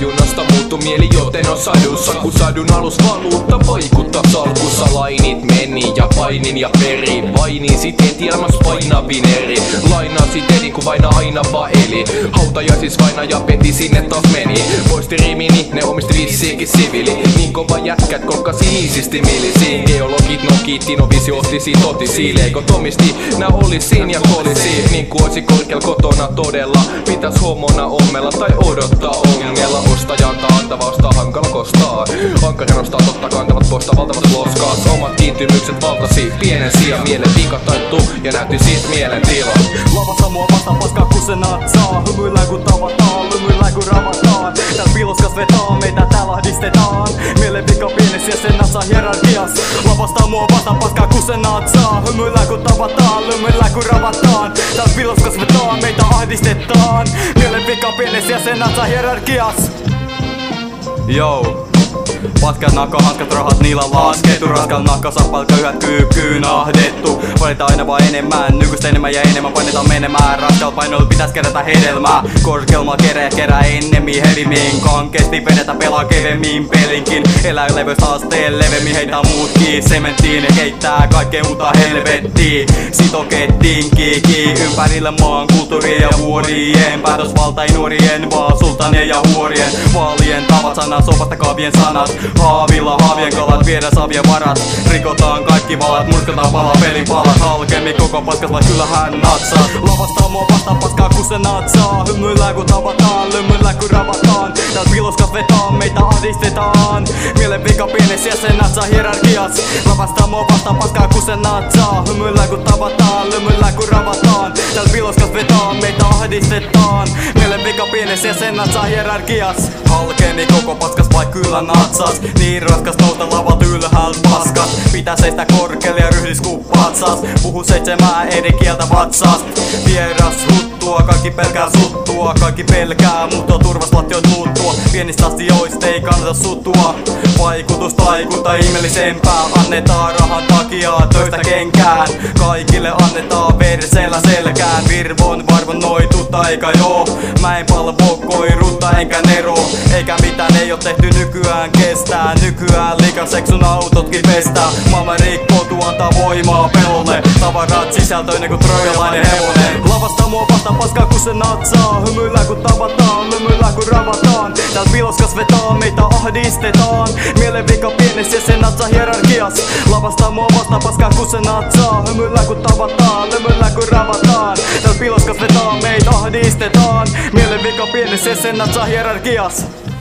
tajunasta muuttu mieli, joten on sadussa. Kun sadun alus valuutta vaikuttaa salkussa. Lainit meni ja painin ja peri. Painin sit heti elämässä painavin eri. Lainasit edin kun vaina aina vaan eli. Hautajaisis vaina ja peti sinne taas meni. Poisti rimini, ne omisti vissiinkin siviili. Niin kova jätkät kolkkasi iisisti milisiin. Geologit nokiitti, no visio otti siitä totisi. Leikot omisti, nää olis siin ja kolisi. Niin kuin oisi korkealla kotona todella. Pitäis homona ommella tai odottaa ongella. Ostajan antava ostaa hankala kostaa. Ankari nostaa totta kantavat poistaa valtavat loskaa. Omat kiintymykset valtasi pienen sijaan. Mielen vika taittuu ja näytti siis mielentila. Lavassa mua vastaan paskaa kun se natsaa. Hymyillään kun tavataan, lymyillään kun ravataan. Tääl piloskas vetaa, meitä täällä ahdistetaan. Mielen vika pienessä ja sen natsaa hierarkias. Lavasta mua vastaan paskaa kun se natsaa. Hymyillään kun tavataan, lymyillään kun ravataan. Tääl piloskas vetaa, meitä ahdistetaan. Mielen vika pienessä ja sen natsaa hierarkias. Yo. Patkat nakka, hanskat, rahat niillä laskettu. Raskal nakka, sappalka, yhät kyykkyyn ahdettu. Painetaan aina vaan enemmän, nykyistä enemmän ja enemmän painetaan menemään. Raskal painoilla pitäis kerätä hedelmää. Korkealmaa kerää ennemmin hevimmin. Kankeesti vedetä pelaa kevemmin pelinkin. Elää leveys asteen levemmin, heitää muutkin sementtiin. Ja heittää kaikkea muuta helvettiin. Sitokettiinkin ympärillä maan kulttuurien ja vuorien. Päätösvalta ei nuorien, vaan sultanien ja huorien. Vaalien tavat sanat, sopasta kaavien sanat. Haavilla haavien kalat, viedä savien varat. Rikotaan kaikki valat, murskataan pala pelin palat. Halkemmin koko paskas, vai kyllähän natsaa. Lavastaa mua vastaan paskaa kun se natsaa. Hymyillään kun tavataan, lymyillään kun ravataan. Tääl piloskas vetaa, meitä ahdistetaan. Mielen vika pienessä ja se natsaa hierarkias. Lavastaa mua vastaan paskaa kun se natsaa. Hymyillään kun tavataan, lymyillään kun ravataan. Tääl piloskas vetaa, meitä ahdistetaan. Mielen vika pienessä ja se natsaa hierarkias. Halkemmin koko paskas, vai kyllä natsas. Niin raskas nousta lavalta ylhäältä paskas. Pitää seistä korkealle ja ryhdis ku patsas. Puhu 7 eri kieltä vatsas. Vieras huttua, kaikki pelkää suttua. Kaikki pelkää, mutta turvas lattiot muuttua. Pienistä asioista ei kannata suttua. Vaikutus taikuta ihmeellisempää. Annetaan rahan takia töistä kenkään. Kaikille annetaan versellä selkään. Virvon varvonnoitu taika joo. Mä en palvo koirutta enkä nero. Eikä mitään ei oo tehty nykyään kestää. Nykyään likaseksun autotkin pestää. Maailman rikkoutuu antaa voimaa pelolle. Tavarat sisältöinen ku trojalainen hevonen. Lavasta mua vastaan paskaa kun se natsaa. Hymyillään kun tavataan, lymyillään kun ravataan. Tääl piloskas vetaa, meitä ahdistetaan. Mielen vika pienessä ja se natsaa hierarkias. Lavasta mua vastaan paskaa kun se natsaa. Hymyillään kun tavataan, lymyillään kun ravataan. Tääl piloskas vetaa, meitä ahdistetaan. Mielen vika pienessä ja se natsaa hierarkias.